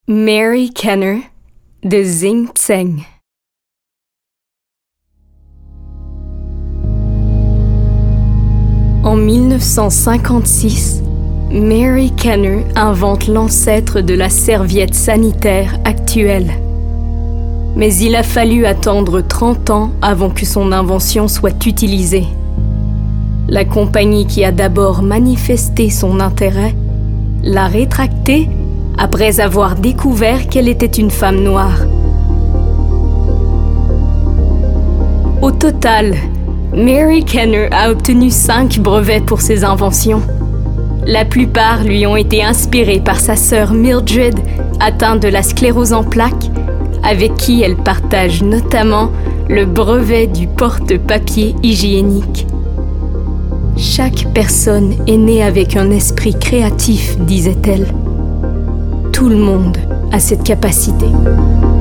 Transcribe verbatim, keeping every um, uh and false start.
Mary Kenner de Xing Tseng. En mille neuf cent cinquante-six, Mary Kenner invente l'ancêtre de la serviette sanitaire actuelle. Mais il a fallu attendre trente ans avant que son invention soit utilisée. La compagnie qui a d'abord manifesté son intérêt l'a rétractée après avoir découvert qu'elle était une femme noire. Au total, Mary Kenner a obtenu cinq brevets pour ses inventions. La plupart lui ont été inspirés par sa sœur Mildred, atteinte de la sclérose en plaques, avec qui elle partage notamment le brevet du porte-papier hygiénique. Chaque personne est née avec un esprit créatif, disait-elle. Tout le monde a cette capacité.